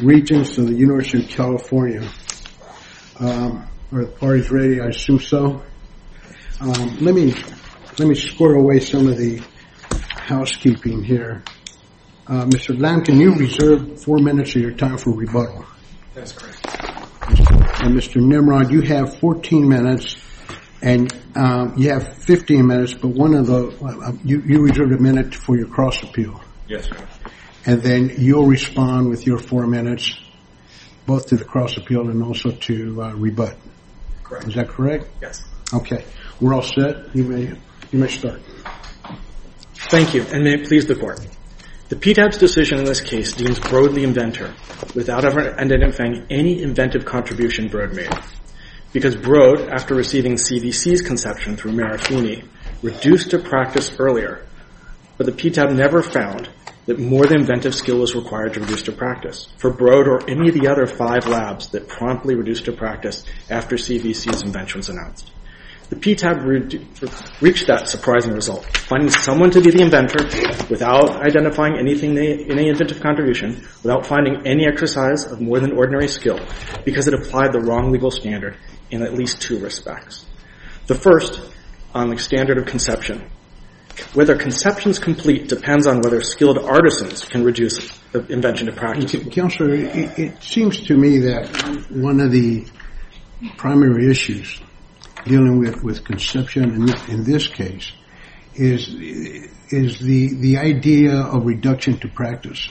Regents of the University of California. Are the parties ready? I assume so. Let me square away some of the housekeeping here. Mr. Lam, can you reserve 4 minutes of your time for rebuttal? That's correct. And Mr. Nimrod, you have 14 minutes, and you have 15 minutes, but one of the you reserved a minute for your cross appeal. Yes, sir. And then you'll respond with your 4 minutes, both to the cross appeal and also to rebut. Correct. Is that correct? Yes. Okay. We're all set. You may start. Thank you, and may it please the Court. The PTAB's decision in this case deems Broad the inventor without ever identifying any inventive contribution Broad made. Because Broad, after receiving CVC's conception through Marafini, reduced to practice earlier, but the PTAB never found that more than inventive skill was required to reduce to practice for Broad or any of the other 5 labs that promptly reduced to practice after CVC's invention was announced. The PTAB reached that surprising result, finding someone to be the inventor without identifying any inventive contribution, without finding any exercise of more than ordinary skill, because it applied the wrong legal standard in at least 2 respects. The first, on the standard of conception. Whether conception's complete depends on whether skilled artisans can reduce the invention to practice. Counselor, it seems to me that one of the primary issues dealing with conception in this case is the idea of reduction to practice.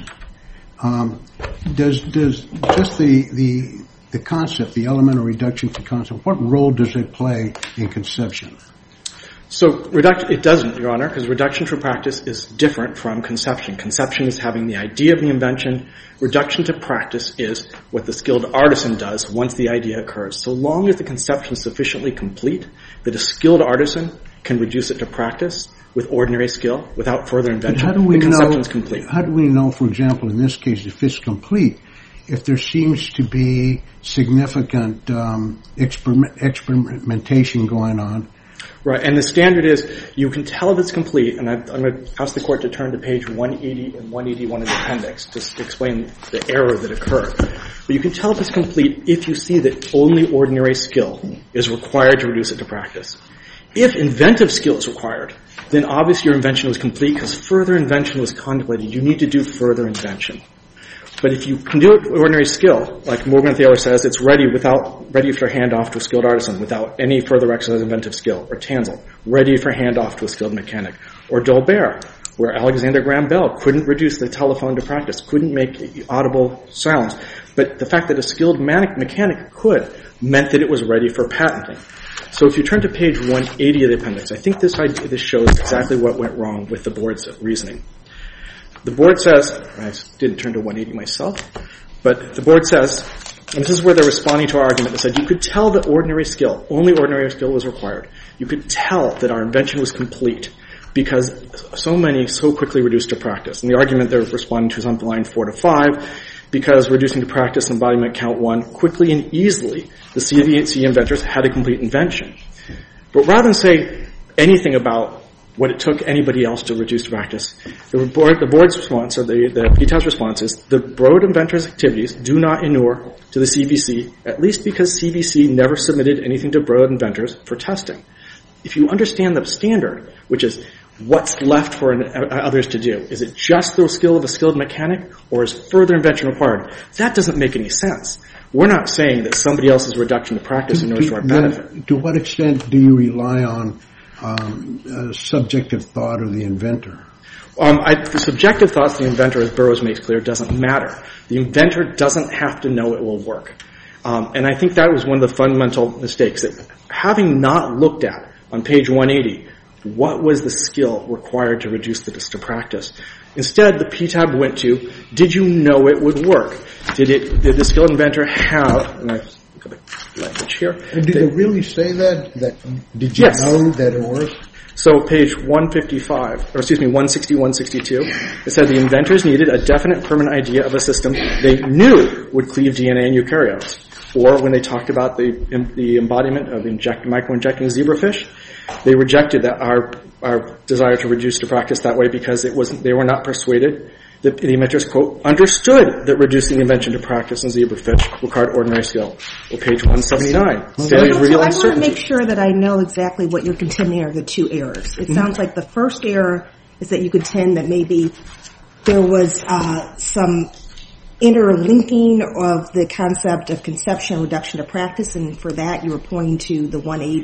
Does just the concept, the element of reduction to concept, what role does it play in conception? So it doesn't, Your Honor, because reduction to practice is different from conception. Conception is having the idea of the invention. Reduction to practice is what the skilled artisan does once the idea occurs. So long as the conception is sufficiently complete that a skilled artisan can reduce it to practice with ordinary skill without further invention, the conception is complete. How do we know, for example, in this case, if it's complete, if there seems to be significant experimentation going on? Right, and the standard is you can tell if it's complete, and I'm going to ask the Court to turn to page 180 and 181 of the appendix to explain the error that occurred. But you can tell if it's complete if you see that only ordinary skill is required to reduce it to practice. If inventive skill is required, then obviously your invention was complete because further invention was contemplated. You need to do further invention. But if you can do it with ordinary skill, like Morgan Thaler says, it's ready for handoff to a skilled artisan without any further exercise of inventive skill. Or Tanzel, ready for handoff to a skilled mechanic. Or Dolbear, where Alexander Graham Bell couldn't reduce the telephone to practice, couldn't make audible sounds. But the fact that a skilled mechanic could meant that it was ready for patenting. So if you turn to page 180 of the appendix, I think this shows exactly what went wrong with the Board's reasoning. The Board says, I didn't turn to 180 myself, but the Board says, and this is where they're responding to our argument, they said you could tell that only ordinary skill was required. You could tell that our invention was complete because so many so quickly reduced to practice. And the argument they're responding to is on line 4 to 5, because reducing to practice and embodiment count 1 quickly and easily, the CVC inventors had a complete invention. But rather than say anything about what it took anybody else to reduce to practice, the Board's response, or the PTAB's response is, the Broad inventors' activities do not inure to the CVC, at least because CVC never submitted anything to Broad inventors for testing. If you understand the standard, which is what's left for others to do, is it just the skill of a skilled mechanic, or is further invention required? That doesn't make any sense. We're not saying that somebody else's reduction to practice inures to our benefit. To what extent do you rely on subjective thought of the inventor? The subjective thoughts of the inventor, as Burroughs makes clear, doesn't matter. The inventor doesn't have to know it will work. And I think that was one of the fundamental mistakes, that having not looked at, on page 180, what was the skill required to reduce this to practice, instead the PTAB went to, did you know it would work? Did the skilled inventor have, and I've got the language here. And did it really say that? Did you know that it worked? So page 160, 162, it said the inventors needed a definite permanent idea of a system they knew would cleave DNA in eukaryotes. Or when they talked about the embodiment of micro-injecting zebrafish, they rejected that our desire to reduce to practice that way because they were not persuaded The inventors, quote, understood that reducing the invention to practice in zebrafish required ordinary skill. Or page 179. Failure to reveal I want to uncertainty. make sure that I know exactly what you're contending are the two errors. It sounds like the first error is that you contend that maybe there was some interlinking of the concept of conception and reduction to practice, and for that you were pointing to the 180 to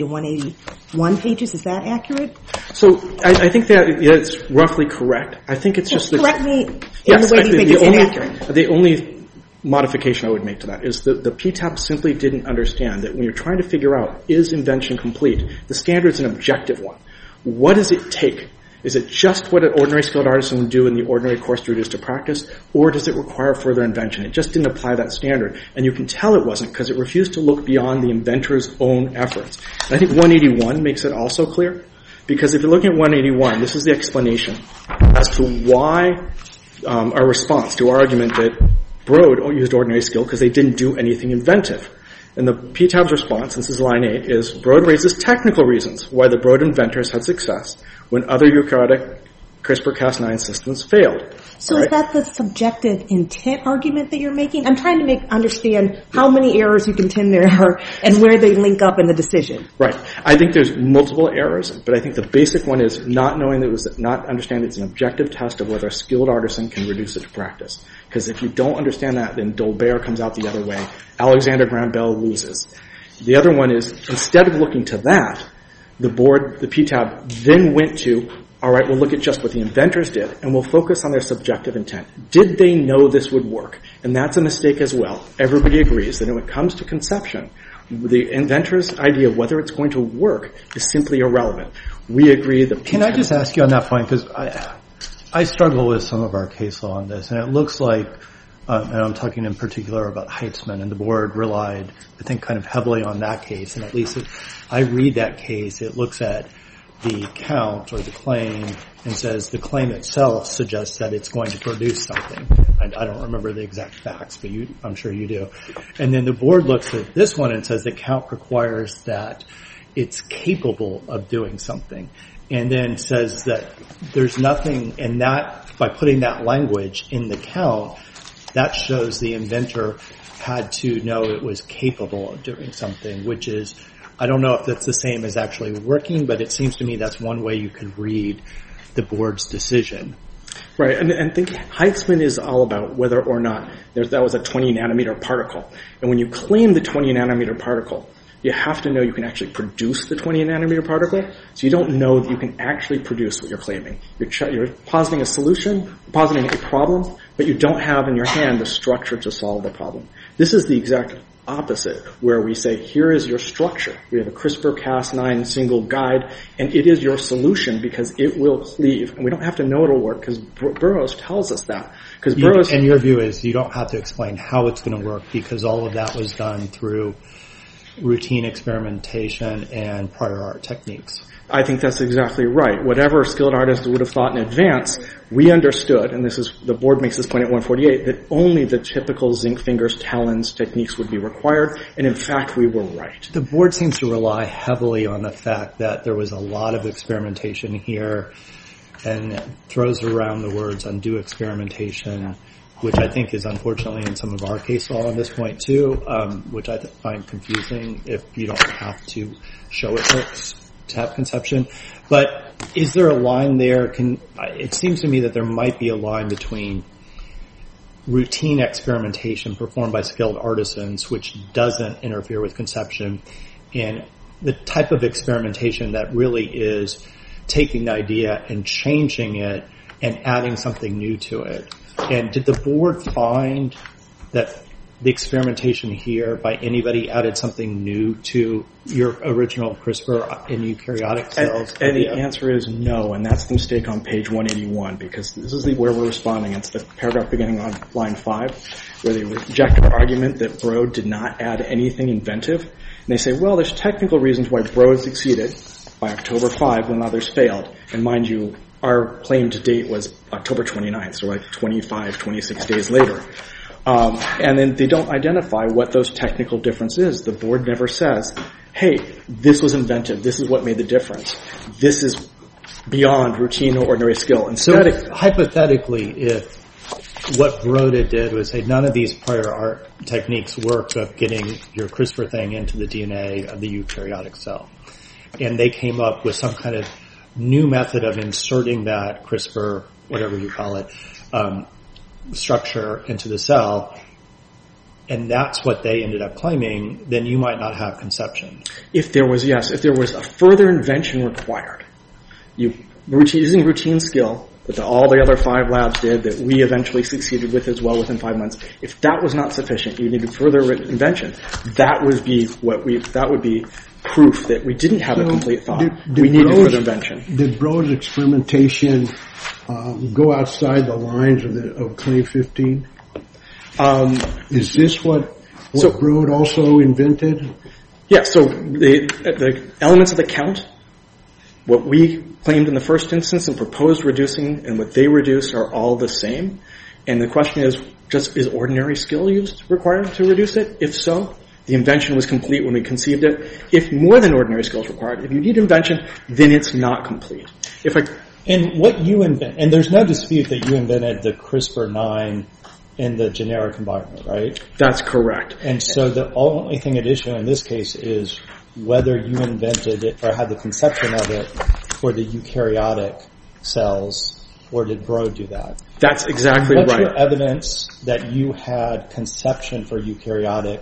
181 pages. Is that accurate? So I think that it's roughly correct. I think it's just correct me in yes, the way you think it's inaccurate. The only modification I would make to that is that the PTAB simply didn't understand that when you're trying to figure out is invention complete, the standard is an objective one. What does it take? Is it just what an ordinary skilled artisan would do in the ordinary course to reduce to practice, or does it require further invention? It just didn't apply that standard, and you can tell it wasn't because it refused to look beyond the inventor's own efforts. And I think 181 makes it also clear, because if you're looking at 181, this is the explanation as to why our response to our argument that Broad used ordinary skill because they didn't do anything inventive. And the PTAB's response, this is line 8, is Broad raises technical reasons why the Broad inventors had success when other eukaryotic CRISPR-Cas9 systems failed. So is that the subjective intent argument that you're making? I'm trying to understand how many errors you contend there are and where they link up in the decision. Right. I think there's multiple errors, but I think the basic one is not knowing that it was not understanding it's an objective test of whether a skilled artisan can reduce it to practice. Because if you don't understand that, then Dolbear comes out the other way. Alexander Graham Bell loses. The other one is instead of looking to that, the PTAB then went to, all right, we'll look at just what the inventors did, and we'll focus on their subjective intent. Did they know this would work? And that's a mistake as well. Everybody agrees that when it comes to conception, the inventor's idea of whether it's going to work is simply irrelevant. We agree that... Can I just ask you on that point? Because I struggle with some of our case law on this, and it looks like, and I'm talking in particular about Heitzman, and the board relied, I think, kind of heavily on that case. And at least if I read that case, it looks at the count or the claim and says the claim itself suggests that it's going to produce something. I don't remember the exact facts, but I'm sure you do. And then the board looks at this one and says the count requires that it's capable of doing something. And then says that there's nothing in that, by putting that language in the count, that shows the inventor had to know it was capable of doing something, which is, I don't know if that's the same as actually working, but it seems to me that's one way you could read the board's decision. Right, and I think Heitzman is all about whether or not that was a 20 nanometer particle. And when you claim the 20 nanometer particle, you have to know you can actually produce the 20 nanometer particle. So you don't know that you can actually produce what you're claiming. You're positing a solution, positing a problem, but you don't have in your hand the structure to solve the problem. This is the exact opposite, where we say, here is your structure. We have a CRISPR-Cas9 single guide, and it is your solution because it will cleave. And we don't have to know it'll work because Burroughs tells us that. And your view is you don't have to explain how it's going to work because all of that was done through routine experimentation and prior art techniques. I think that's exactly right. Whatever skilled artist would have thought in advance, we understood, and this is, the board makes this point at 148, that only the typical zinc fingers, talons techniques would be required, and in fact, we were right. The board seems to rely heavily on the fact that there was a lot of experimentation here and throws around the words undue experimentation, which I think is unfortunately in some of our case law on this point too, which I find confusing if you don't have to show it works to have conception. But is there a line there? It seems to me that there might be a line between routine experimentation performed by skilled artisans, which doesn't interfere with conception, and the type of experimentation that really is taking the idea and changing it and adding something new to it. And did the board find that the experimentation here by anybody added something new to your original CRISPR in eukaryotic cells? And the answer is no, and that's the mistake on page 181, because this is where we're responding. It's the paragraph beginning on line 5, where they reject our argument that Broad did not add anything inventive. And they say, well, there's technical reasons why Broad succeeded by October 5 when others failed. And mind you, our claim to date was October 29th, so like 25, 26 days later. And then they don't identify what those technical difference is. The board never says, hey, this was inventive. This is what made the difference. This is beyond routine or ordinary skill. So hypothetically, if what Broda did was say none of these prior art techniques work of getting your CRISPR thing into the DNA of the eukaryotic cell. And they came up with some kind of new method of inserting that CRISPR, whatever you call it, structure into the cell. And that's what they ended up claiming, then you might not have conception. If there was a further invention required, using routine skill, that all the other 5 labs did, that we eventually succeeded with as well within 5 months, if that was not sufficient, you needed further invention, that would be proof that we didn't have a complete thought. We needed further invention. Did Broad's experimentation go outside the lines of Claim 15? Is this what Broad also invented? Yeah, so the elements of the count, what we claimed in the first instance and proposed reducing and what they reduced are all the same. And the question is, is ordinary skill required to reduce it? If so, the invention was complete when we conceived it. If more than ordinary skill is required, if you need invention, then it's not complete. And what you invent, and there's no dispute that you invented the CRISPR-9 in the generic environment, right? That's correct. And so the only thing at issue in this case is whether you invented it or had the conception of it for the eukaryotic cells, or did Broad do that? That's exactly right. What's your evidence that you had conception for eukaryotic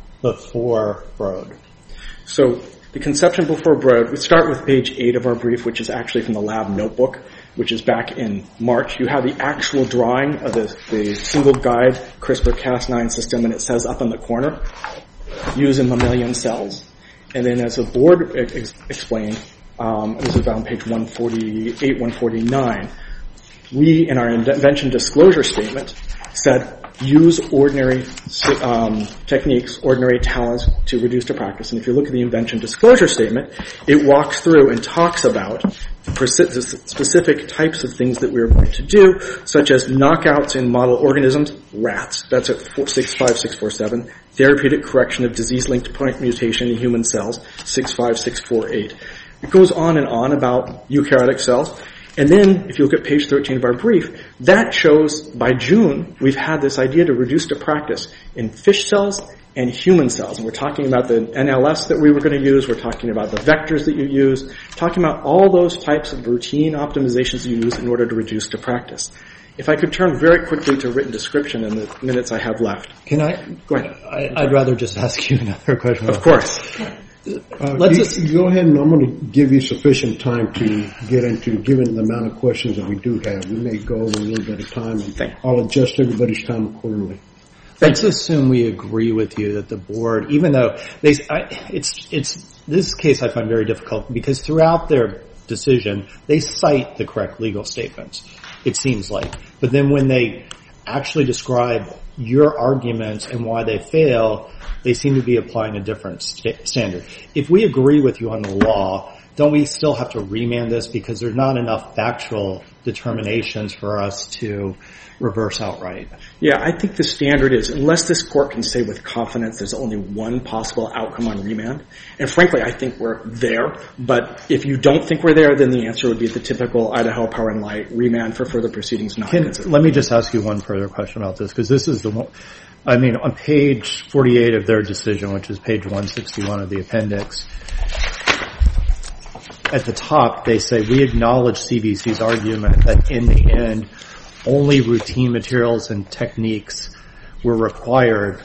before Broad? So the conception before Broad, we start with page 8 of our brief, which is actually from the lab notebook, which is back in March. You have the actual drawing of the single guide CRISPR-Cas9 system, and it says up in the corner, using mammalian cells. And then as the board explained, this is on page 148, 149, we, in our invention disclosure statement, said use ordinary techniques, ordinary talents to reduce to practice. And if you look at the invention disclosure statement, it walks through and talks about specific types of things that we are going to do, such as knockouts in model organisms, rats, that's at 65647, therapeutic correction of disease-linked point mutation in human cells, 65648. It goes on and on about eukaryotic cells. And then, if you look at page 13 of our brief, that shows by June we've had this idea to reduce to practice in fish cells and human cells. And we're talking about the NLS that we were going to use. We're talking about the vectors that you use. Talking about all those types of routine optimizations you use in order to reduce to practice. If I could turn very quickly to written description in the minutes I have left. Can I? Go ahead. I'd rather just ask you another question. Of course. Go ahead, and I'm going to give you sufficient time to get into, given the amount of questions that we do have. We may go over a little bit of time, and I'll adjust everybody's time accordingly. Let's assume we agree with you that the board, even though this case I find very difficult because throughout their decision they cite the correct legal statements, it seems like, but then when they actually describe your arguments and why they fail, they seem to be applying a different standard. If we agree with you on the law, don't we still have to remand this because there's not enough factual determinations for us to reverse outright? Yeah, I think the standard is, unless this court can say with confidence there's only one possible outcome on remand, and frankly I think we're there, but if you don't think we're there, then the answer would be the typical Idaho Power and Light remand for further proceedings not consistent. Let me just ask you one further question about this, because this is the one, I mean, on page 48 of their decision, which is page 161 of the appendix, at the top they say, we acknowledge CBC's argument that in the end only routine materials and techniques were required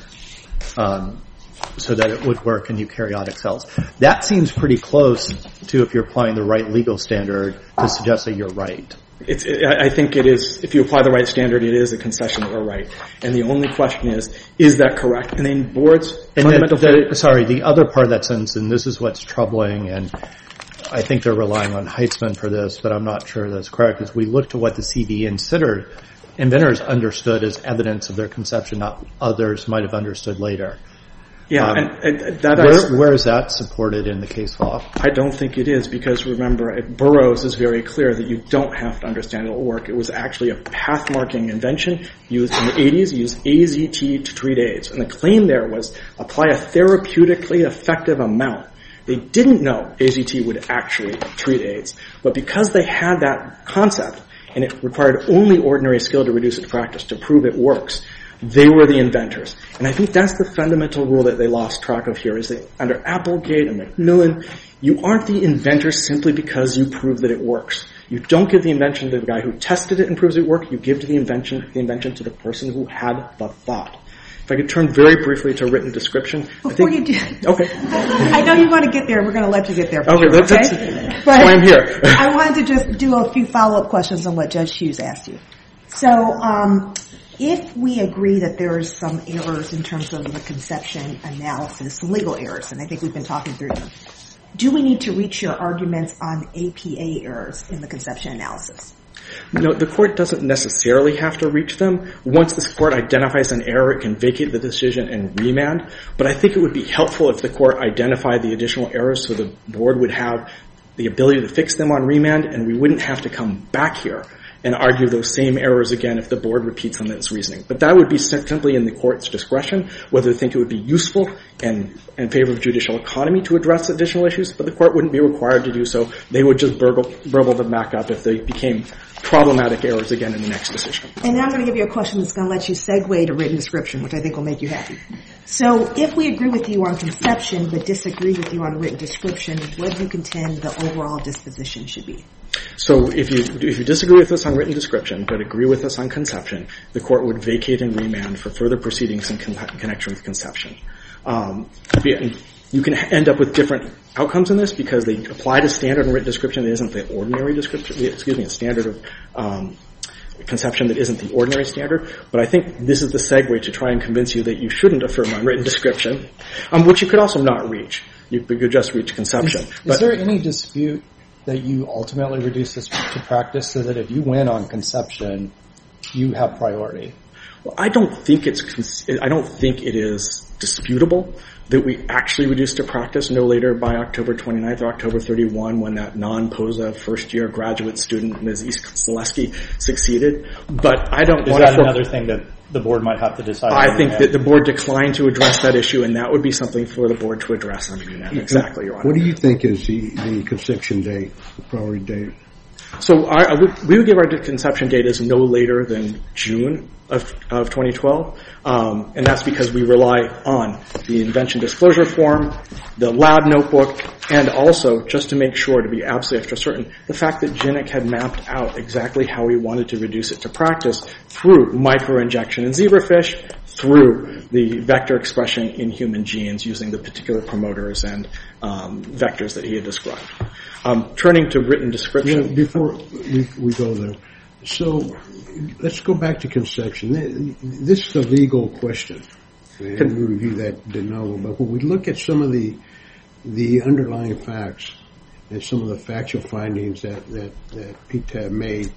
so that it would work in eukaryotic cells. That seems pretty close to, if you're applying the right legal standard, to suggest that you're right. I think it is, if you apply the right standard, it is a concession that we're right. And the only question is that correct? And then boards, the other part of that sentence, and this is what's troubling, and I think they're relying on Heitzman for this, but I'm not sure that's correct, is we look to what the CBE inventors understood as evidence of their conception, not others might have understood later. Yeah, where is that supported in the case law? I don't think it is, because remember, Burroughs is very clear that you don't have to understand it will work. It was actually a path-marking invention used in the 80s, used AZT to treat AIDS. And the claim there was apply a therapeutically effective amount. They didn't know AZT would actually treat AIDS, but because they had that concept and it required only ordinary skill to reduce it to practice, to prove it works. They were the inventors. And I think that's the fundamental rule that they lost track of here, is that under Applegate and Macmillan, you aren't the inventor simply because you prove that it works. You don't give the invention to the guy who tested it and proves it worked. You give the invention to the person who had the thought. If I could turn very briefly to written description. Before you do. Okay. I know you want to get there. We're going to let you get there. Okay, sure, that's but why I'm here. I wanted to just do a few follow-up questions on what Judge Hughes asked you. So, if we agree that there are some errors in terms of the conception analysis, some legal errors, and I think we've been talking through them, do we need to reach your arguments on APA errors in the conception analysis? No, the court doesn't necessarily have to reach them. Once this court identifies an error, it can vacate the decision and remand. But I think it would be helpful if the court identified the additional errors so the board would have the ability to fix them on remand, and we wouldn't have to come back here and argue those same errors again if the board repeats them in its reasoning. But that would be simply in the court's discretion, whether they think it would be useful and in favor of judicial economy to address additional issues, but the court wouldn't be required to do so. They would just burble them back up if they became problematic errors again in the next decision. And now I'm going to give you a question that's going to let you segue to written description, which I think will make you happy. So if we agree with you on conception but disagree with you on written description, what do you contend the overall disposition should be? So if you disagree with us on written description but agree with us on conception, the court would vacate and remand for further proceedings in connection with conception. You can end up with different outcomes in this because they applied a standard in written description that isn't the ordinary description, a standard of conception that isn't the ordinary standard. But I think this is the segue to try and convince you that you shouldn't affirm on written description, which you could also not reach. You could just reach conception. Is there any dispute that you ultimately reduce this to practice so that if you win on conception, you have priority? Well, I don't think it is disputable that we actually reduce to practice no later by October 29th or October 31 when that non-POSA first-year graduate student, Ms. East-Selesky, succeeded. But I don't want to... Is that another thing that the board might have to decide? I think that the board declined to address that issue, and that would be something for the board to address. I mean, exactly, Your Honor. What do you think is the conception date, the priority date? So we would give our conception date as no later than June of 2012, and that's because we rely on the invention disclosure form, the lab notebook, and also, just to make sure, to be absolutely extra certain, the fact that Ginnick had mapped out exactly how he wanted to reduce it to practice through microinjection in zebrafish, through the vector expression in human genes using the particular promoters and vectors that he had described. Turning to written description. Before we go there, so let's go back to conception. This is a legal question, and we review that de novo. But when we look at some of the underlying facts and some of the factual findings that PTAB made,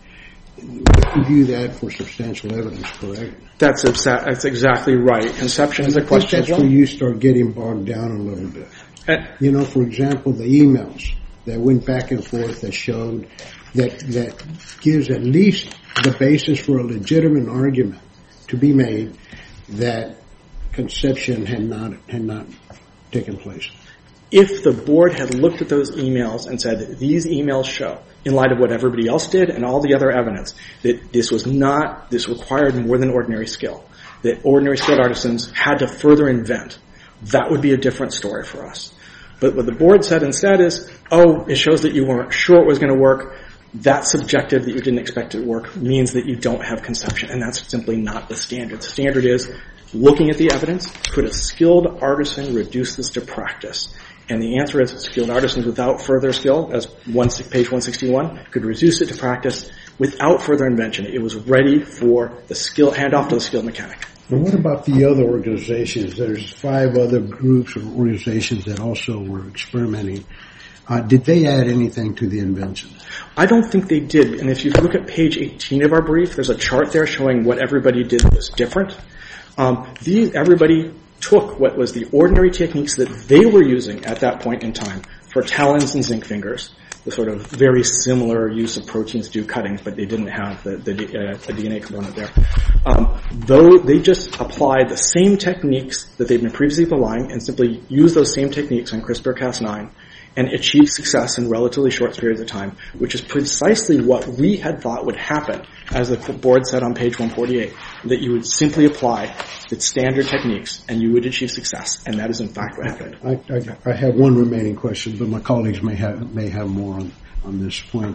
we view that for substantial evidence, correct? That's exactly right. Conception is a question. That's where you start getting bogged down a little bit. For example, the emails that went back and forth that showed that gives at least the basis for a legitimate argument to be made that conception had not taken place. If the board had looked at those emails and said, these emails show, in light of what everybody else did and all the other evidence, that this required more than ordinary skill, that ordinary skilled artisans had to further invent, that would be a different story for us. But what the board said instead is, it shows that you weren't sure it was going to work. That subjective that you didn't expect it to work means that you don't have conception, and that's simply not the standard. The standard is, looking at the evidence, could a skilled artisan reduce this to practice? And the answer is skilled artisans without further skill, as page 161, could reduce it to practice without further invention. It was ready for the handoff to the skilled mechanic. And what about the other organizations? There's 5 other groups or organizations that also were experimenting. Did they add anything to the invention? I don't think they did. And if you look at page 18 of our brief, there's a chart there showing what everybody did that was different. Everybody took what was the ordinary techniques that they were using at that point in time for talons and zinc fingers, the sort of very similar use of proteins to do cuttings, but they didn't have the DNA component there. Though they just applied the same techniques that they'd been previously applying and simply used those same techniques on CRISPR-Cas9 and achieve success in relatively short periods of time, which is precisely what we had thought would happen, as the board said on page 148, that you would simply apply the standard techniques and you would achieve success, and that is in fact what happened. I have one remaining question, but my colleagues may have more on this point.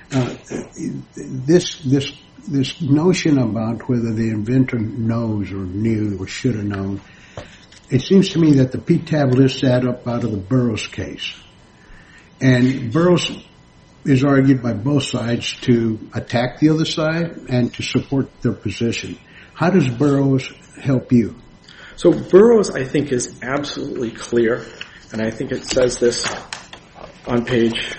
This notion about whether the inventor knows or knew or should have known, it seems to me that the PTAB lists that up out of the Burroughs case. And Burroughs is argued by both sides to attack the other side and to support their position. How does Burroughs help you? So Burroughs, I think, is absolutely clear, and I think it says this on page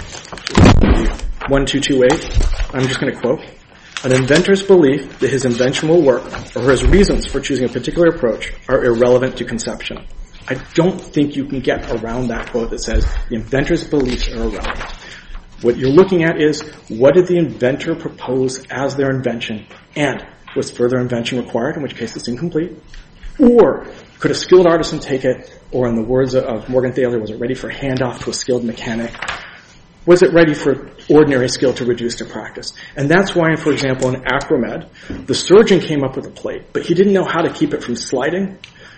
1228. I'm just going to quote. An inventor's belief that his invention will work or his reasons for choosing a particular approach are irrelevant to conception. I don't think you can get around that quote that says the inventor's beliefs are irrelevant. What you're looking at is, what did the inventor propose as their invention, and was further invention required, in which case it's incomplete? Or could a skilled artisan take it, or in the words of Morgan Thaler, was it ready for handoff to a skilled mechanic? Was it ready for ordinary skill to reduce to practice? And that's why, for example, in Acromed, the surgeon came up with a plate, but he didn't know how to keep it from sliding.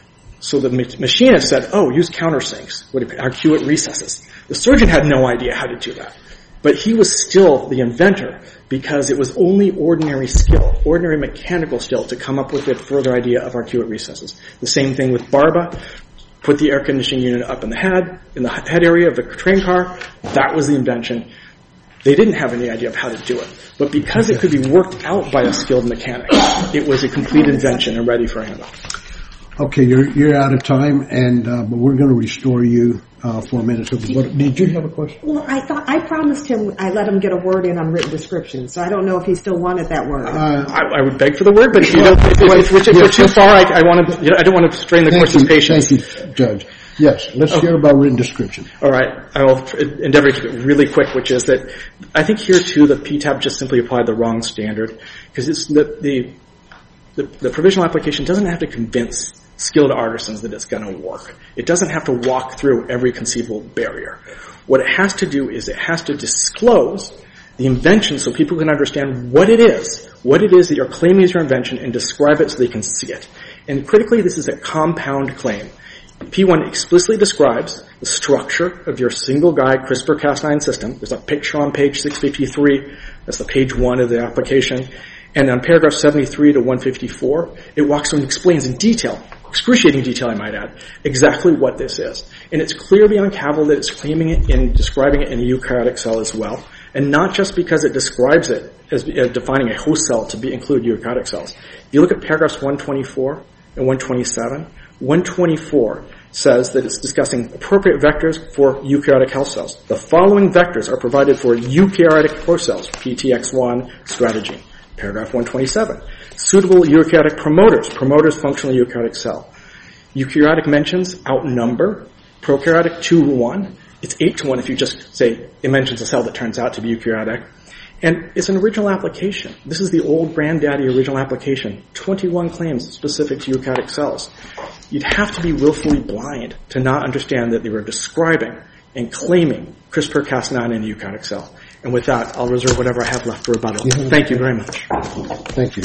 So the machinist said, use countersinks, arcuate recesses. The surgeon had no idea how to do that. But he was still the inventor because it was only ordinary skill, ordinary mechanical skill, to come up with the further idea of arcuate recesses. The same thing with Barba. Put the air conditioning unit up in the head area of the train car. That was the invention. They didn't have any idea of how to do it. But because it could be worked out by a skilled mechanic, it was a complete invention and ready for handoff. Okay, you're out of time, and but we're going to restore you 4 minutes. Did you have a question? Well, I promised him I let him get a word in on written description, so I don't know if he still wanted that word. I would beg for the word, but if we're too far, I don't want to strain the court's patience. Thank you, Judge. Yes, let's hear about written description. All right, I will endeavor to keep it really quick, which is that I think here too the PTAB just simply applied the wrong standard, because it's the provisional application doesn't have to convince skilled artisans that it's going to work. It doesn't have to walk through every conceivable barrier. What it has to do is it has to disclose the invention so people can understand what it is that you're claiming is your invention, and describe it so they can see it. And critically, this is a compound claim. P1 explicitly describes the structure of your single-guide CRISPR-Cas9 system. There's a picture on page 653. That's the page 1 of the application. And on paragraph 73 to 154, it walks through and explains in detail, excruciating detail I might add, exactly what this is. And it's clear beyond cavil that it's claiming it and describing it in a eukaryotic cell as well. And not just because it describes it as defining a host cell to include eukaryotic cells. If you look at paragraphs 124 and 127, 124 says that it's discussing appropriate vectors for eukaryotic health cells. The following vectors are provided for eukaryotic host cells, PTX1 strategy. Paragraph 127. Suitable eukaryotic promoters functional eukaryotic cell. Eukaryotic mentions outnumber prokaryotic 2-1. It's 8-1 if you just say it mentions a cell that turns out to be eukaryotic. And it's an original application. This is the old granddaddy original application. 21 claims specific to eukaryotic cells. You'd have to be willfully blind to not understand that they were describing and claiming CRISPR-Cas9 in a eukaryotic cell. And with that, I'll reserve whatever I have left for rebuttal. Thank you very much. Thank you.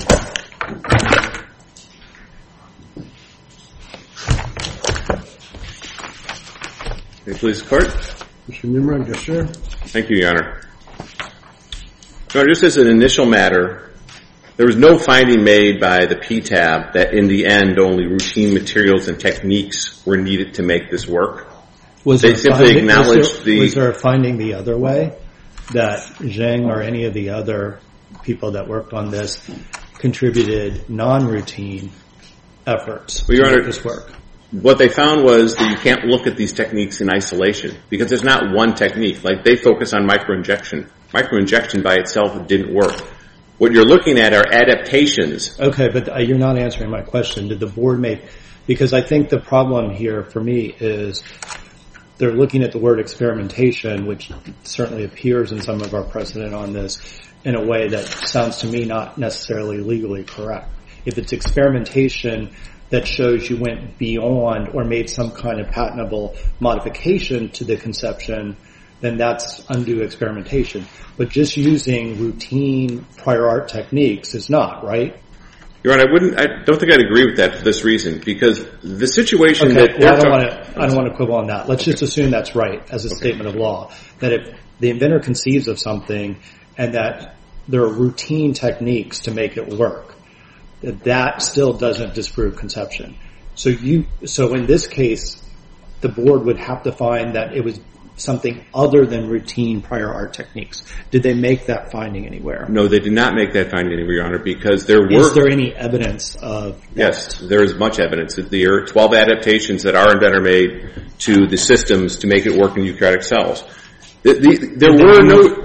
May it please the Court? Mr. Nimrod, yes, sir. Thank you, Your Honor. Your Honor, just as an initial matter, there was no finding made by the PTAB that in the end only routine materials and techniques were needed to make this work. Was there a finding the other way, that Zheng or any of the other people that worked on this contributed non-routine efforts to make this work? What they found was that you can't look at these techniques in isolation because there's not one technique. Like, they focus on microinjection. Microinjection by itself didn't work. What you're looking at are adaptations. Okay, but you're not answering my question. Did the board make... Because I think the problem here for me is they're looking at the word experimentation, which certainly appears in some of our precedent on this, in a way that sounds to me not necessarily legally correct. If it's experimentation that shows you went beyond or made some kind of patentable modification to the conception, then that's undue experimentation. But just using routine prior art techniques is not, right? Your Honor, I don't think I'd agree with that for this reason, because the situation okay, that I don't want to quibble on that. Let's just assume that's right as a statement of law, that if the inventor conceives of something and that there are routine techniques to make it work, that still doesn't disprove conception. So in this case, the board would have to find that it was something other than routine prior art techniques. Did they make that finding anywhere? No, they did not make that finding anywhere, Your Honor, because Is there any evidence of that? Yes, there is much evidence. There are 12 adaptations that our inventor made to the systems to make it work in eukaryotic cells. There were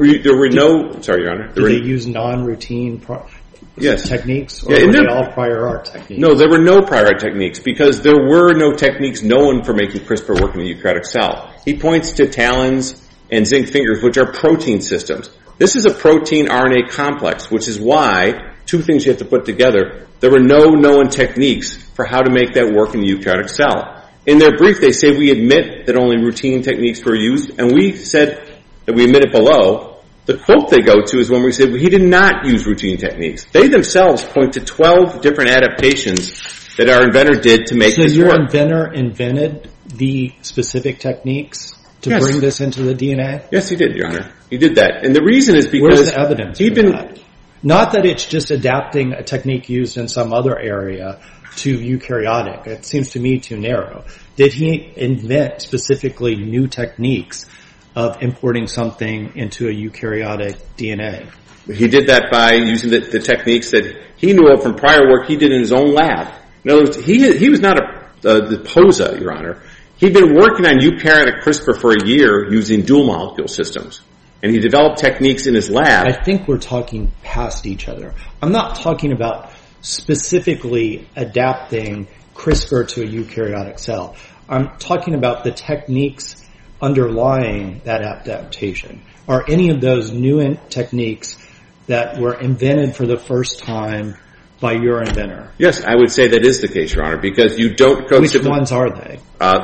no. Sorry, Your Honor. Did they use non-routine techniques, or were they all prior art techniques? No, there were no prior art techniques because there were no techniques known for making CRISPR work in a eukaryotic cell. He points to TALENs and zinc fingers, which are protein systems. This is a protein RNA complex, which is why two things you have to put together. There were no known techniques for how to make that work in a eukaryotic cell. In their brief, they say we admit that only routine techniques were used, and we said that we admit it below. The quote they go to is when we said he did not use routine techniques. They themselves point to 12 different adaptations that our inventor did to make this work. So your inventor invented the specific techniques to bring this into the DNA? Yes, he did, Your Honor. He did that. And the reason is because... Where's the evidence for that? Not that it's just adapting a technique used in some other area to eukaryotic. It seems to me too narrow. Did he invent specifically new techniques of importing something into a eukaryotic DNA? He did that by using the techniques that he knew of from prior work he did in his own lab. In other words, he was not the POSA, Your Honor. He'd been working on eukaryotic CRISPR for a year using dual molecule systems. And he developed techniques in his lab. I think we're talking past each other. I'm not talking about specifically adapting CRISPR to a eukaryotic cell. I'm talking about the techniques underlying that adaptation. Are any of those new techniques that were invented for the first time by your inventor? Yes, I would say that is the case, Your Honor, because you don't... Which ones are they?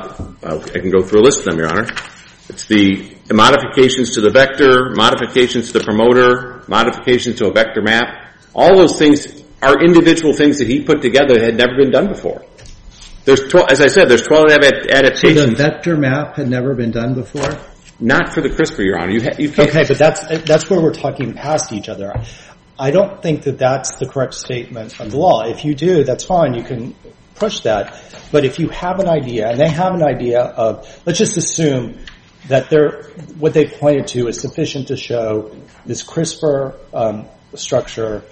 I can go through a list of them, Your Honor. It's the modifications to the vector, modifications to the promoter, modifications to a vector map. All those things are individual things that he put together that had never been done before. There's 12, as I said, there's 12 adaptations. So the vector map had never been done before? Not for the CRISPR, Your Honor. You can't. Okay, but that's where we're talking past each other. I don't think that that's the correct statement of the law. If you do, that's fine. You can push that. But if you have an idea, and they have an idea of, let's just assume that what they pointed to is sufficient to show this CRISPR structure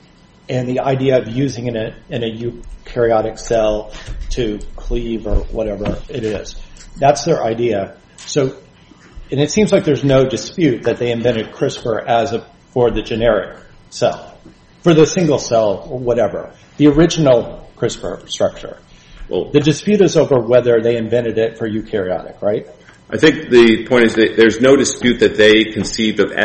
and the idea of using it in a eukaryotic cell to cleave or whatever it is. That's their idea. So, and it seems like there's no dispute that they invented CRISPR for the generic cell, for the single cell or whatever, the original CRISPR structure. Well, the dispute is over whether they invented it for eukaryotic, right? I think the point is that there's no dispute that they conceived of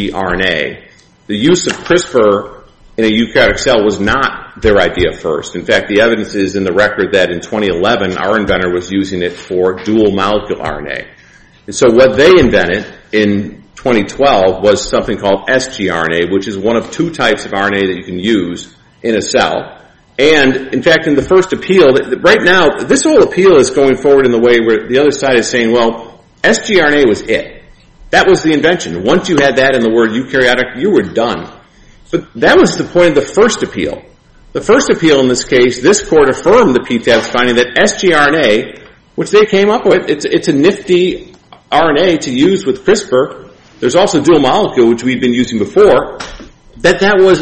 sgRNA. The use of CRISPR in a eukaryotic cell was not their idea first. In fact, the evidence is in the record that in 2011, our inventor was using it for dual molecule RNA. And so what they invented in 2012 was something called sgRNA, which is one of two types of RNA that you can use in a cell. And, in fact, in the first appeal, right now, this whole appeal is going forward in the way where the other side is saying, well, sgRNA was it. That was the invention. Once you had that in the word eukaryotic, you were done. But that was the point of the first appeal. The first appeal in this case, this court affirmed the PTAB's finding that sgRNA, which they came up with, it's a nifty RNA to use with CRISPR. There's also dual molecule, which we've been using before, that was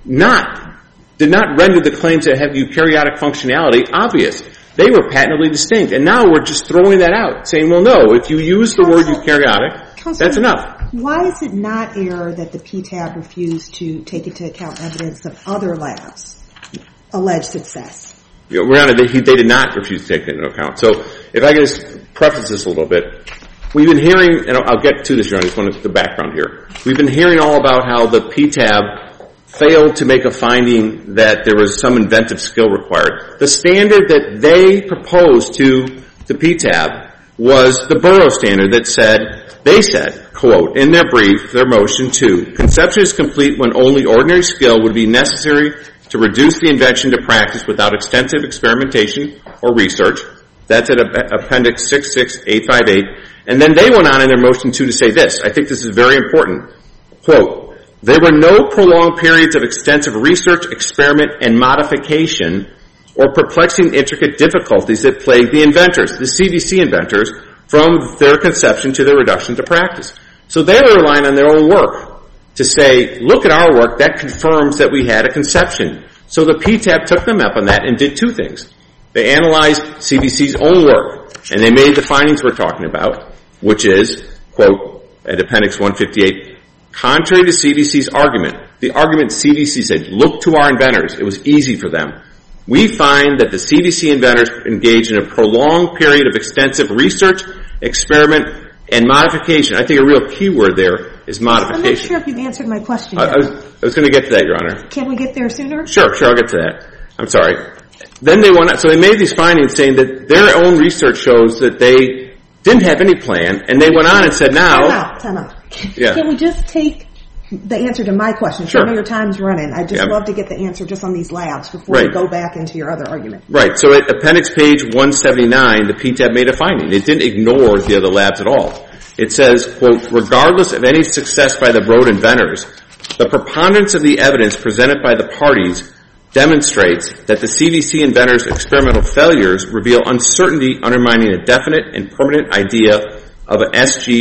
did not render the claims that have eukaryotic functionality obvious. They were patently distinct. And now we're just throwing that out, saying, well, no, if you use the word eukaryotic, that's enough. Why is it not error that the PTAB refused to take into account evidence of other labs' alleged success? Your Honor, they did not refuse to take that into account. So if I could just preface this a little bit. We've been hearing, and I'll get to this, Your Honor, I just want the background here. We've been hearing all about how the PTAB failed to make a finding that there was some inventive skill required. The standard that they proposed to the PTAB was the Burroughs standard that they said, quote, in their brief, their motion 2, conception is complete when only ordinary skill would be necessary to reduce the invention to practice without extensive experimentation or research. That's at Appendix 66858. And then they went on in their motion 2 to say this. I think this is very important. Quote, there were no prolonged periods of extensive research, experiment, and modification or perplexing intricate difficulties that plagued the inventors, the CDC inventors, from their conception to their reduction to practice. So they were relying on their own work to say, look at our work, that confirms that we had a conception. So the PTAB took them up on that and did two things. They analyzed CDC's own work, and they made the findings we're talking about, which is, quote, at Appendix 158, contrary to CDC's argument, the argument CDC said, look to our inventors. It was easy for them. We find that the CDC inventors engaged in a prolonged period of extensive research, experiment, and modification. I think a real key word there is modification. I'm not sure if you've answered my question yet. I was going to get to that, Your Honor. Can we get there sooner? Sure, I'll get to that. I'm sorry. Then they went on, so they made these findings saying that their own research shows that they didn't have any plan, and they went on and said now... Time out. Yeah. Can we just take the answer to my question? Sure. I know your time's running. I'd just love to get the answer just on these labs before we go back into your other argument. Right. So at Appendix page 179, the PTAB made a finding. It didn't ignore the other labs at all. It says, quote, regardless of any success by the Broad inventors, the preponderance of the evidence presented by the parties demonstrates that the CDC inventors' experimental failures reveal uncertainty undermining a definite and permanent idea of an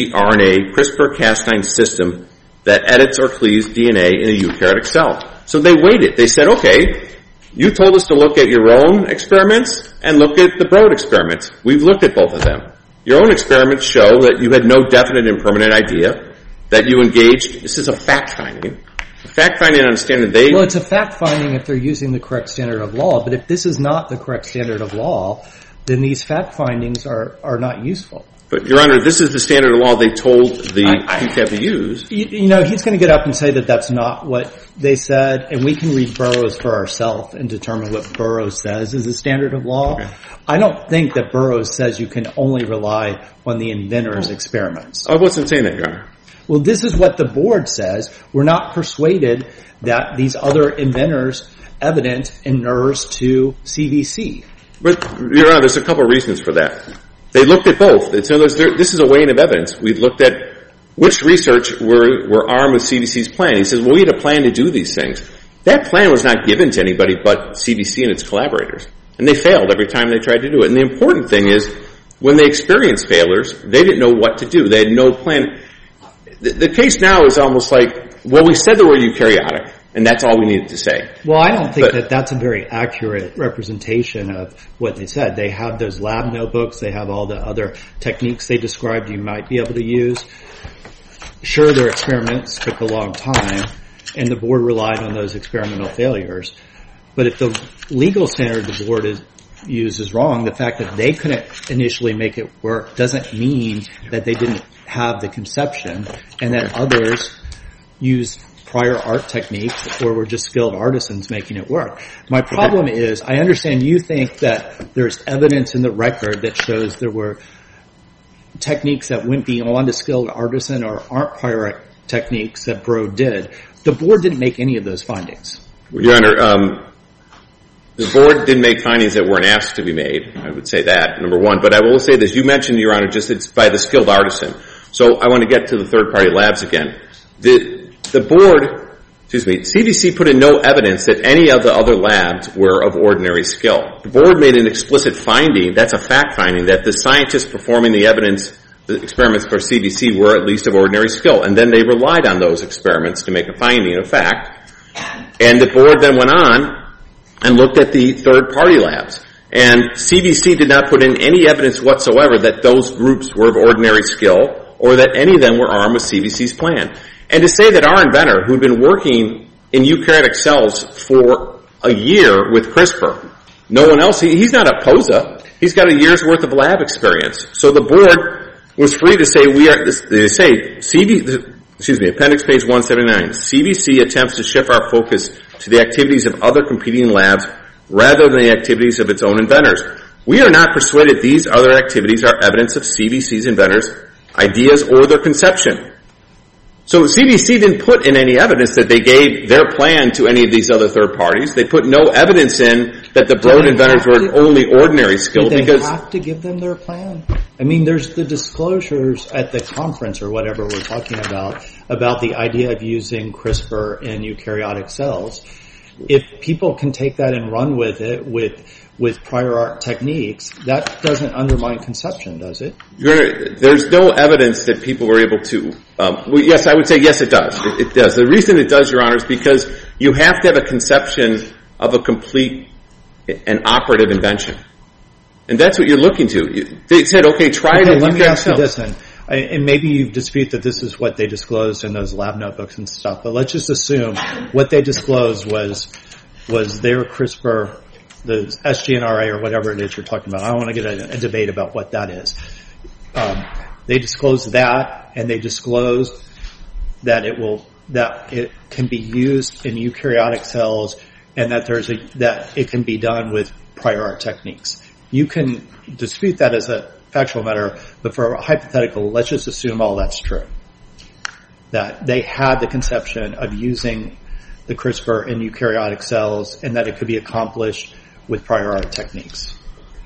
sgRNA CRISPR-Cas9 system that edits or cleaves DNA in a eukaryotic cell. So they waited. They said, okay, you told us to look at your own experiments and look at the Broad experiments. We've looked at both of them. Your own experiments show that you had no definite and permanent idea, that you engaged, this is a fact-finding. A fact-finding on a standard Well, it's a fact-finding if they're using the correct standard of law, but if this is not the correct standard of law, then these fact-findings are not useful. But, Your Honor, this is the standard of law they told the PTAB to use. You know, he's going to get up and say that that's not what they said, and we can read Burroughs for ourselves and determine what Burroughs says is the standard of law. Okay. I don't think that Burroughs says you can only rely on the inventor's experiments. I wasn't saying that, Your Honor. Well, this is what the board says. We're not persuaded that these other inventors' evidence inures to CDC. But, Your Honor, there's a couple of reasons for that. They looked at both. This is a weighing of evidence. We looked at which research were armed with CDC's plan. He says, well, we had a plan to do these things. That plan was not given to anybody but CDC and its collaborators. And they failed every time they tried to do it. And the important thing is, when they experienced failures, they didn't know what to do. They had no plan. The case now is almost like, well, we said the word eukaryotic, and that's all we needed to say. Well, I don't think that that's a very accurate representation of what they said. They have those lab notebooks. They have all the other techniques they described you might be able to use. Sure, their experiments took a long time, and the board relied on those experimental failures. But if the legal standard the board used is wrong, the fact that they couldn't initially make it work doesn't mean that they didn't have the conception and that others used prior art techniques or were just skilled artisans making it work. My problem is, I understand you think that there's evidence in the record that shows there were techniques that went beyond a skilled artisan or aren't prior art techniques that Broad did. The board didn't make any of those findings. Your Honor, the board didn't make findings that weren't asked to be made. I would say that, number one. But I will say this. You mentioned, Your Honor, just it's by the skilled artisan. So I want to get to the third-party labs again. The board, CDC put in no evidence that any of the other labs were of ordinary skill. The board made an explicit finding, that's a fact finding, that the scientists performing the experiments for CDC were at least of ordinary skill. And then they relied on those experiments to make a finding of fact. And the board then went on and looked at the third-party labs. And CDC did not put in any evidence whatsoever that those groups were of ordinary skill or that any of them were armed with CDC's plan. And to say that our inventor, who'd been working in eukaryotic cells for a year with CRISPR, no one else, he's not a POSA. He's got a year's worth of lab experience. So the board was free to say, appendix page 179, CBC attempts to shift our focus to the activities of other competing labs rather than the activities of its own inventors. We are not persuaded these other activities are evidence of CBC's inventors' ideas or their conception. So CBC didn't put in any evidence that they gave their plan to any of these other third parties. They put no evidence in that the Broad inventors were only ordinary skill because... Did they have to give them their plan? I mean, there's the disclosures at the conference or whatever we're talking about the idea of using CRISPR in eukaryotic cells. If people can take that and run with it with prior art techniques, that doesn't undermine conception, does it? There's no evidence that people were able to... yes, I would say yes, it does. It does. The reason it does, Your Honor, is because you have to have a conception of a complete and operative invention. And that's what you're looking to. They said, okay, try it. Let me ask you this then. And maybe you dispute that this is what they disclosed in those lab notebooks and stuff, but let's just assume what they disclosed was their CRISPR, the SGNRA or whatever it is you're talking about. I don't want to get a debate about what that is. They disclosed that, and they disclosed that it can be used in eukaryotic cells, and that that it can be done with prior art techniques. You can dispute that as a factual matter, but for a hypothetical, let's just assume all that's true. That they had the conception of using the CRISPR in eukaryotic cells, and that it could be accomplished with prior art techniques.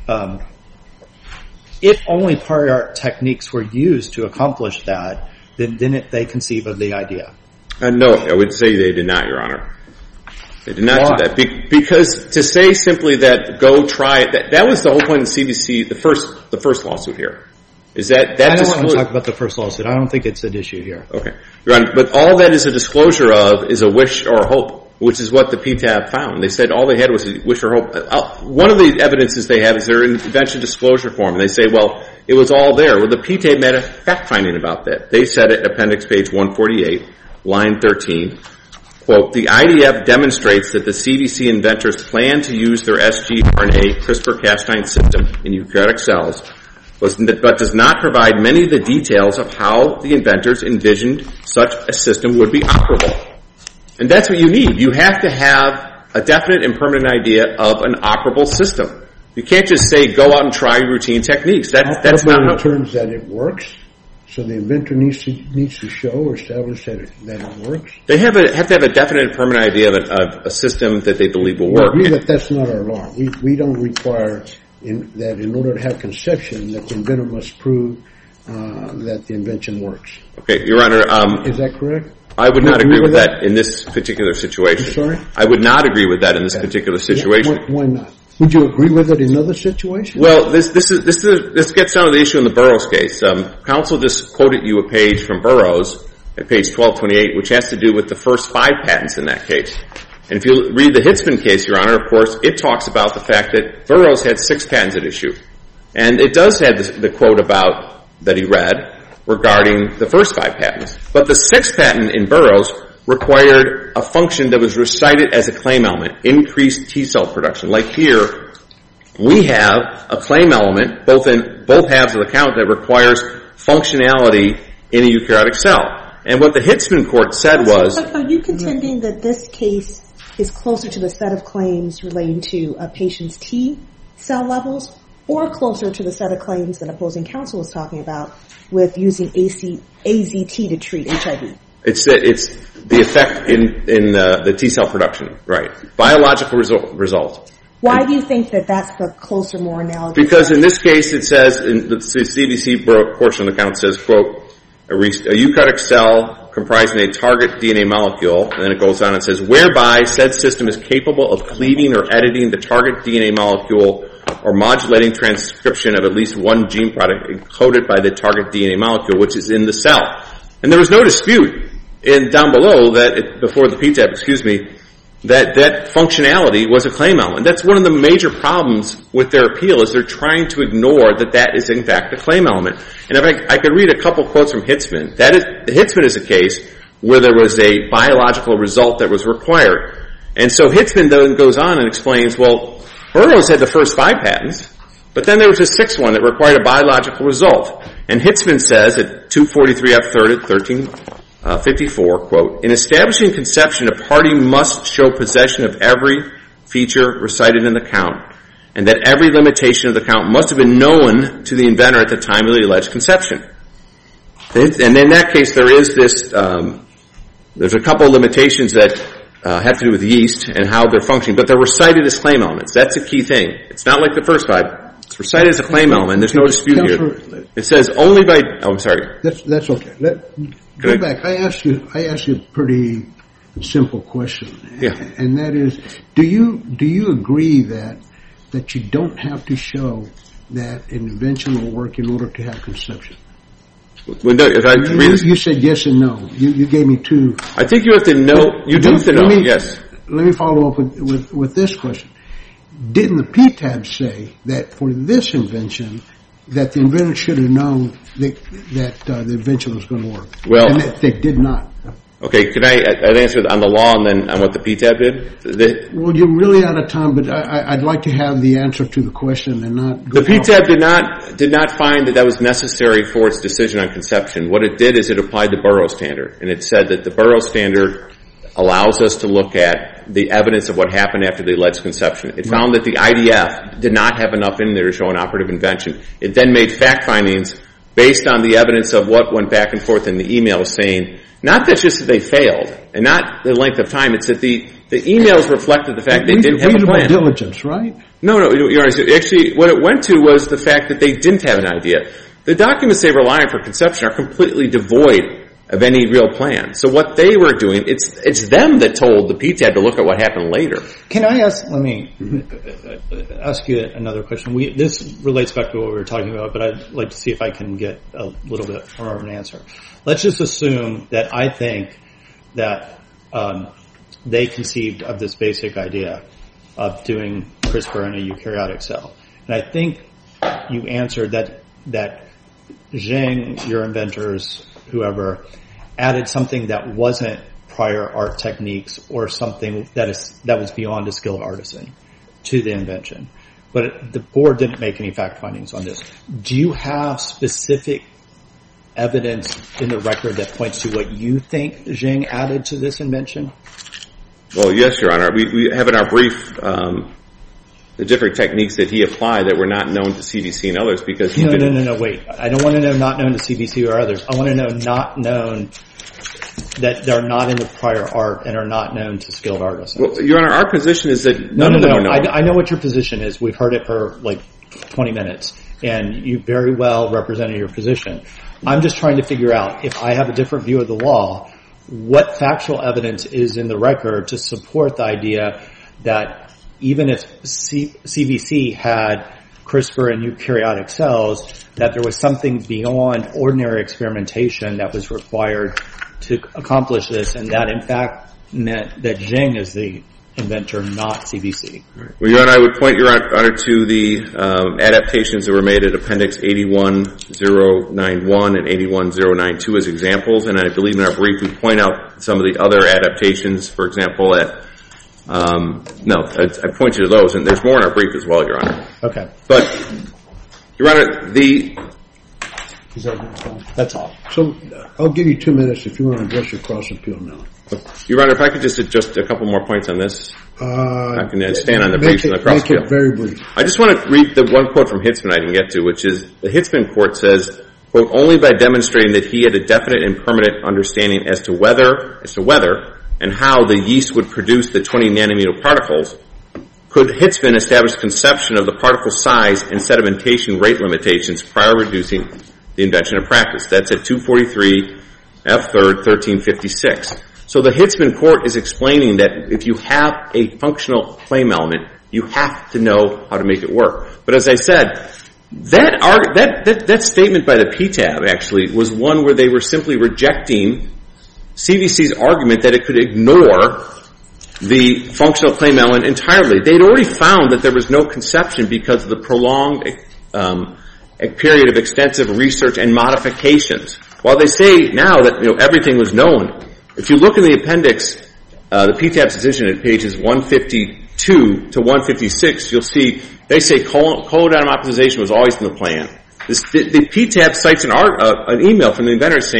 If only prior art techniques were used to accomplish that, then didn't they conceive of the idea? No, I would say they did not, Your Honor. They did not do that. Because to say simply that go try it, that was the whole point of CBC, the first lawsuit here. Is that I don't want to talk about the first lawsuit. I don't think it's an issue here. Okay. Your Honor, but all that is a disclosure of is a wish or a hope, which is what the PTAB found. They said all they had was a wish or hope. One of the evidences they have is their invention disclosure form, and they say, well, it was all there. Well, the PTAB made a fact-finding about that. They said at appendix page 148, line 13, quote, the IDF demonstrates that the CBC inventors plan to use their sgRNA CRISPR-Cas9 system in eukaryotic cells, but does not provide many of the details of how the inventors envisioned such a system would be operable. And that's what you need. You have to have a definite and permanent idea of an operable system. You can't just say, go out and try routine techniques. That's not in terms that it works. So the inventor needs to show or establish that it works. They have to have a definite and permanent idea of a system that they believe will work. We agree that that's not our law. We don't require that in order to have conception that the inventor must prove that the invention works. Okay, Your Honor. Is that correct? I would not agree with that in this particular situation. I'm sorry? I would not agree with that in this particular situation. Yeah, why not? Would you agree with it in other situations? Well, this gets down to the issue in the Burroughs case. Counsel just quoted you a page from Burroughs at page 1228, which has to do with the first 5 patents in that case. And if you read the Hitzman case, Your Honor, of course, it talks about the fact that Burroughs had 6 patents at issue. And it does have the quote about that he read regarding the first 5 patents. But the 6th patent in Burroughs required a function that was recited as a claim element, increased T-cell production. Like here, we have a claim element, both halves of the count, that requires functionality in a eukaryotic cell. And what the Hitzman court said was... Are you contending that this case is closer to the set of claims relating to a patient's T cell levels, or closer to the set of claims that opposing counsel was talking about with using AZT to treat HIV? It's the effect in the T-cell production, right. Biological result. Why do you think that that's the closer, more analogous? Because in this case it says, in the CBC portion of the count says, quote, a eukaryotic cell comprising a target DNA molecule, and then it goes on and says, whereby said system is capable of cleaving or editing the target DNA molecule or modulating transcription of at least one gene product encoded by the target DNA molecule, which is in the cell. And there was no dispute down below before the PTAB, that functionality was a claim element. That's one of the major problems with their appeal, is they're trying to ignore that is in fact a claim element. And if I could read a couple quotes from Hitzman. Hitzman is a case where there was a biological result that was required. And so Hitzman then goes on and explains, well, Burroughs had the first 5 patents, but then there was a 6th one that required a biological result. And Hitzman says at 243 F3rd at 54, quote, in establishing conception, a party must show possession of every feature recited in the count, and that every limitation of the count must have been known to the inventor at the time of the alleged conception. And in that case, there is this, there's a couple of limitations that have to do with yeast and how they're functioning, but they're recited as claim elements. That's a key thing. It's not like the first 5. It's recited as a claim element. There's no dispute here. It says only by, oh, I'm sorry. That's okay. Go back. I asked you a pretty simple question. Yeah. And that is, do you agree that you don't have to show that an invention will work in order to have conception? Well, no, if I read this, you said yes and no. You gave me 2. I think you have to know. You do have to know. Yes. Let me follow up with this question. Didn't the PTAB say that for this invention, that the inventor should have known that the invention was going to work? Well, and that they did not. Okay, could I'd answer on the law and then on what the PTAB did? Well, you're really out of time, but I'd like to have the answer to the question and not go The PTAB did not find that was necessary for its decision on conception. What it did is it applied the Burroughs standard, and it said that the Burroughs standard allows us to look at the evidence of what happened after the alleged conception. It found that the IDF did not have enough in there to show an operative invention. It then made fact findings based on the evidence of what went back and forth in the email saying, not that just that they failed, and not the length of time, it's that the emails reflected the fact they didn't have a plan. Reasonable diligence, right? No, Your Honor. Actually, what it went to was the fact that they didn't have an idea. The documents they rely on for conception are completely devoid of any real plan. So what they were doing, it's them that told the PTAB to look at what happened later. Can I ask, let me ask you another question. This relates back to what we were talking about, but I'd like to see if I can get a little bit more of an answer. Let's just assume that I think that they conceived of this basic idea of doing CRISPR in a eukaryotic cell. And I think you answered that Zheng, your inventors, whoever, added something that wasn't prior art techniques or something that was beyond a skilled artisan to the invention. But the board didn't make any fact findings on this. Do you have specific evidence in the record that points to what you think Zheng added to this invention? Well, yes, Your Honor. We have in our brief the different techniques that he applied that were not known to CDC and others because he didn't. No, wait. I don't want to know not known to CDC or others. I want to know not known that they're not in the prior art and are not known to skilled artisans. Well, Your Honor, our position is that No. of them are known. I know what your position is. We've heard it for like 20 minutes, and you very well represented your position. I'm just trying to figure out, if I have a different view of the law, what factual evidence is in the record to support the idea that even if CVC had CRISPR in eukaryotic cells, that there was something beyond ordinary experimentation that was required to accomplish this, and that in fact meant that Zheng is the inventor, not CVC. Well, Your Honor, I would point Your Honor to the adaptations that were made at Appendix 81091 and 81092 as examples, and I believe in our brief we point out some of the other adaptations, for example, I point you to those, and there's more in our brief as well, Your Honor. Okay. But, Your Honor, That's all. So I'll give you 2 minutes if you want to address your cross appeal now. Your Honor, if I could just adjust a couple more points on this. I can stand on the briefs and the cross appeal. Make it very brief. I just want to read the one quote from Hitzman I didn't get to, which is, the Hitzman court says, quote, only by demonstrating that he had a definite and permanent understanding as to whether and how the yeast would produce the 20 nanometer particles, could Hitzman establish conception of the particle size and sedimentation rate limitations prior to reducing the invention of practice. That's at 243 F3rd 1356. So the Hitzman court is explaining that if you have a functional claim element, you have to know how to make it work. But as I said, that statement by the PTAB actually was one where they were simply rejecting CVC's argument that it could ignore the functional claim element entirely. They'd already found that there was no conception because of the prolonged period of extensive research and modifications. While they say now that everything was known, if you look in the appendix, the PTAB's decision at pages 152 to 156, you'll see they say colloidal optimization was always in the plan. The PTAB cites an email from the inventor saying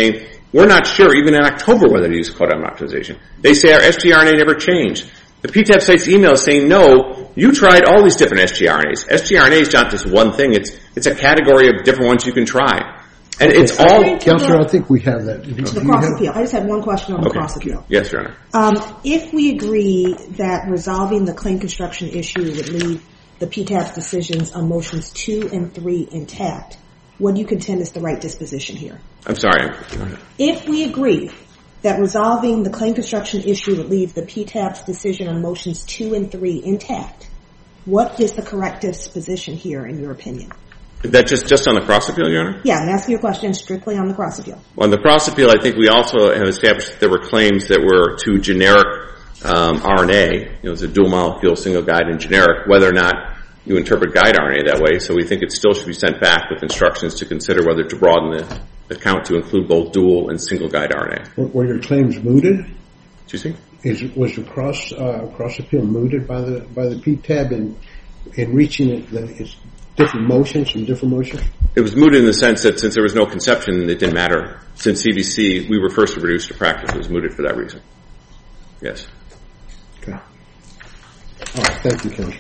We're not sure, even in October, whether to use codon optimization. They say our sgRNA never changed. The PTAB cites emails saying, no, you tried all these different sgRNAs. sgRNA is not just one thing. It's a category of different ones you can try. And it's all... Counselor, I think we have that. The cross appeal. I just had one question on the cross appeal. Yes, Your Honor. If we agree that resolving the claim construction issue would leave the PTAB's decisions on motions 2 and 3 intact, what do you contend is the right disposition here? I'm sorry. If we agree that resolving the claim construction issue would leave the PTAB's decision on motions 2 and 3 intact, what is the correct disposition here in your opinion? Is that just on the cross appeal, Your Honor? Yeah, I'm asking you a question strictly on the cross appeal. On the cross appeal, I think we also have established that there were claims that were to generic RNA. It's a dual molecule, single guide, and generic, whether or not you interpret guide RNA that way. So we think it still should be sent back with instructions to consider whether to broaden the count to include both dual and single guide RNA. Were your claims mooted? Excuse me? Was the cross appeal mooted by the PTAB in reaching its different motions and different motions? It was mooted in the sense that since there was no conception, it didn't matter. Since CBC, we were first to reduce to practice. It was mooted for that reason. Yes. Okay. All right. Thank you, Counselor.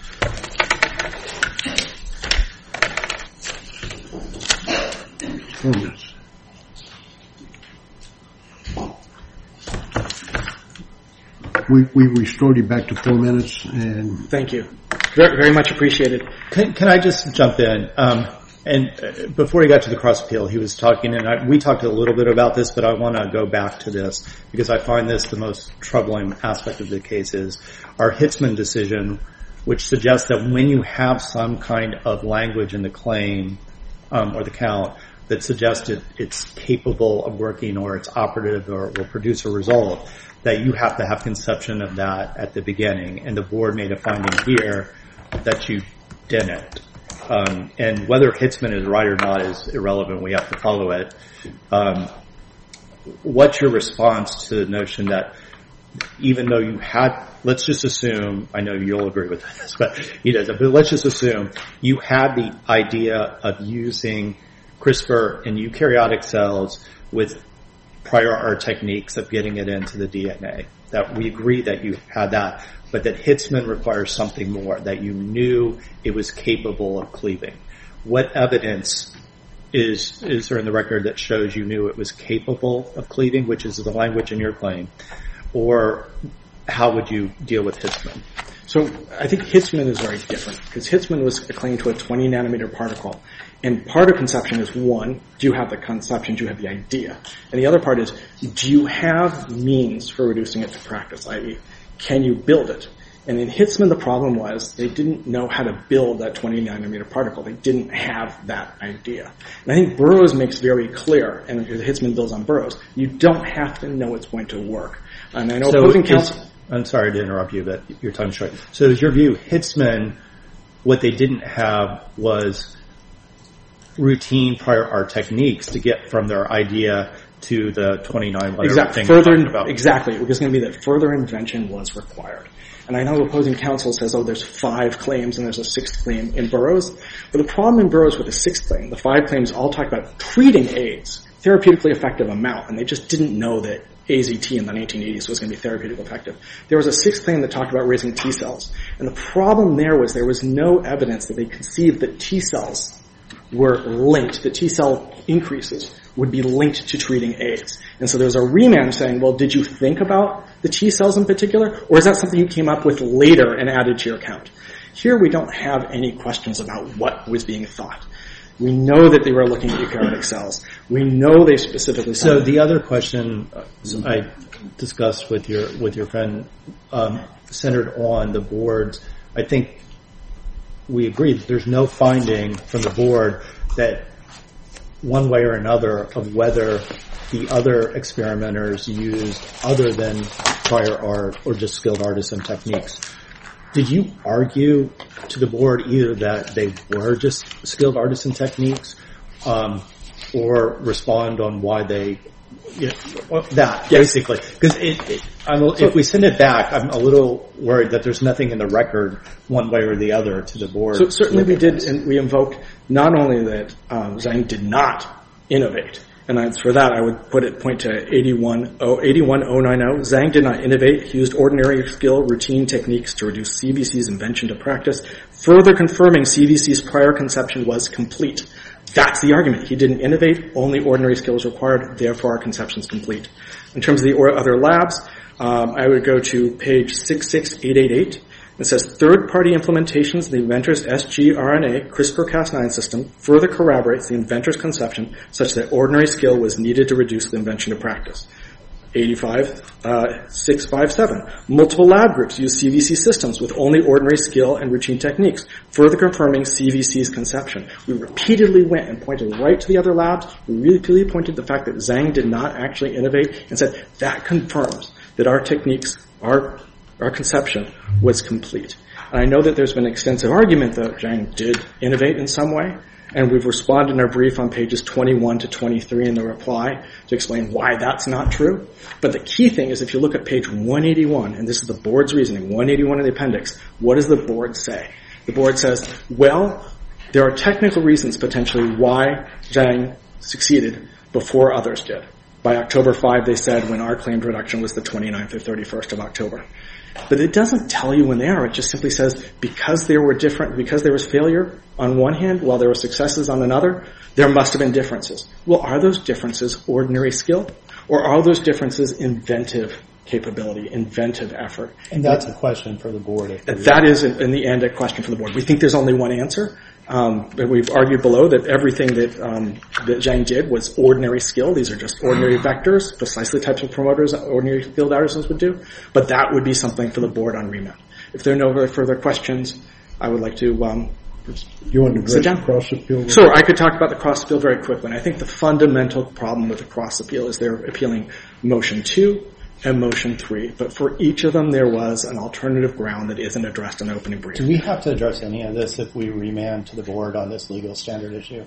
We restored you back to 4 minutes, and thank you. Very, very much appreciated. Can I just jump in? And before he got to the cross appeal, he was talking, and we talked a little bit about this, but I want to go back to this because I find this the most troubling aspect of the case is our Hitzman decision, which suggests that when you have some kind of language in the claim or the count that suggests it's capable of working or it's operative or will produce a result, that you have to have conception of that at the beginning. And the board made a finding here that you didn't. And whether Hitzman is right or not is irrelevant. We have to follow it. What's your response to the notion that even though you had, let's just assume, I know you'll agree with this, but he doesn't, but let's just assume you had the idea of using CRISPR in eukaryotic cells with prior art techniques of getting it into the DNA. That we agree that you had that, but that Hitzman requires something more, that you knew it was capable of cleaving. What evidence is there in the record that shows you knew it was capable of cleaving, which is the language in your claim? Or how would you deal with Hitzman? So I think Hitzman is very different because Hitzman was a claim to a 20 nanometer particle. And part of conception is one, do you have the conception, do you have the idea? And the other part is, do you have means for reducing it to practice, i.e., can you build it? And in Hitzman, the problem was they didn't know how to build that 20 nanometer particle. They didn't have that idea. And I think Burroughs makes very clear, and Hitzman builds on Burroughs, you don't have to know it's going to work. And I know opposing counsel... I'm sorry to interrupt you, but your time's short. So is your view, Hitzman, what they didn't have was routine prior art techniques to get from their idea to the 29 letter thing we're talking about? Exactly. It was going to be that further invention was required. And I know opposing counsel says, there's 5 claims and there's a 6th claim in Burroughs. But the problem in Burroughs with the 6th claim, the 5 claims all talk about treating AIDS, therapeutically effective amount, and they just didn't know that AZT in the 1980s was going to be therapeutically effective. There was a 6th claim that talked about raising T cells. And the problem there was no evidence that they conceived that T cells were linked, the T cell increases would be linked to treating AIDS. And so there's a remand saying, well, did you think about the T cells in particular, or is that something you came up with later and added to your count? Here we don't have any questions about what was being thought. We know that they were looking at eukaryotic cells. We know they specifically... So the other question I discussed with your friend centered on the boards. I think we agree that there's no finding from the board that one way or another of whether the other experimenters used other than prior art or just skilled artisan techniques. Did you argue to the board either that they were just skilled artisan techniques or respond on why they... basically. Because if we send it back, I'm a little worried that there's nothing in the record one way or the other to the board. So certainly we did, and we invoked not only that Zhang did not innovate, And for that, I would point to 81090. Zhang did not innovate. He used ordinary skill routine techniques to reduce CVC's invention to practice, further confirming CVC's prior conception was complete. That's the argument. He didn't innovate. Only ordinary skill is required. Therefore, our conception is complete. In terms of the other labs, I would go to page 66888. It says third-party implementations of the inventor's sgRNA CRISPR-Cas9 system further corroborates the inventor's conception such that ordinary skill was needed to reduce the invention to practice. 657. Multiple lab groups use CVC systems with only ordinary skill and routine techniques, further confirming CVC's conception. We repeatedly went and pointed right to the other labs. We repeatedly pointed to the fact that Zhang did not actually innovate and said that confirms that our techniques, our conception was complete. And I know that there's been extensive argument that Zhang did innovate in some way, and we've responded in our brief on pages 21 to 23 in the reply to explain why that's not true. But the key thing is if you look at page 181, and this is the board's reasoning, 181 in the appendix, what does the board say? The board says, well, there are technical reasons potentially why Zhang succeeded before others did. By October 5, they said when our claimed reduction was the 29th or 31st of October. But it doesn't tell you when they are. It just simply says because there was failure on one hand while there were successes on another, there must have been differences. Well, are those differences ordinary skill? Or are those differences inventive capability, inventive effort? And that's a question for the board. That is, in the end, a question for the board. We think there's only one answer. But we've argued below that everything that Zhang did was ordinary skill. These are just ordinary vectors, precisely types of promoters that ordinary skilled artisans would do. But that would be something for the board on remand. If there are no further questions, I would like to you want to address the cross appeal? Sure, I could talk about the cross appeal very quickly. And I think the fundamental problem with the cross appeal is they're appealing motion 2 and motion 3. But for each of them, there was an alternative ground that isn't addressed in the opening brief. Do we have to address any of this if we remand to the board on this legal standard issue?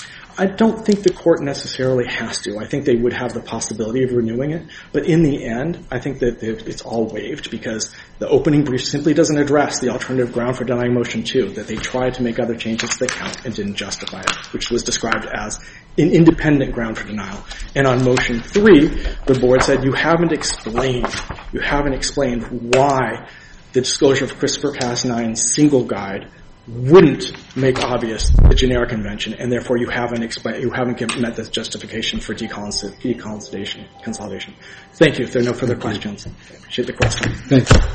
I don't think the court necessarily has to. I think they would have the possibility of renewing it. But in the end, I think that it's all waived because the opening brief simply doesn't address the alternative ground for denying motion 2, that they tried to make other changes to the count and didn't justify it, which was described as an independent ground for denial. And on motion 3, the board said you haven't explained why the disclosure of CRISPR-Cas9 single guide wouldn't make obvious the generic invention, and therefore you haven't met this justification for deconsolidation. Thank you. If there are no further questions, I appreciate the question. Thank you.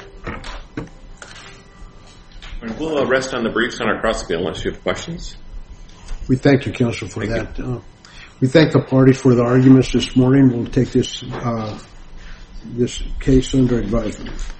We'll rest on the briefs on our cross appeal unless you have questions. We thank you, counsel, for that. We thank the parties for the arguments this morning. We'll take this case under advisement.